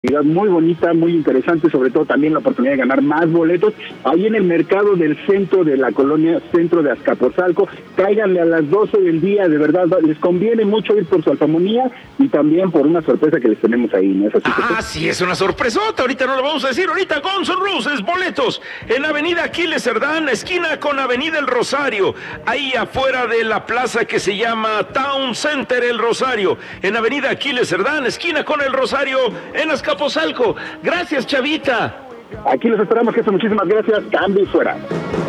muy bonita, muy interesante, sobre todo también la oportunidad de ganar más boletos ahí en el mercado del centro de la colonia Centro de Azcapotzalco. Cáiganle a las 12 del día, de verdad, les conviene mucho ir por su alfamonía y también por una sorpresa que les tenemos ahí, ¿no es así? Sí, es una sorpresota, ahorita no lo vamos a decir, ahorita Guns N' Roses, boletos en Avenida Aquiles Cerdán, esquina con Avenida El Rosario, ahí afuera de la plaza que se llama Town Center El Rosario, en Avenida Aquiles Cerdán, esquina con El Rosario, en Azcapotzalco. Gracias, Chavita. Aquí los esperamos, jefe, muchísimas gracias, cambio y fuera.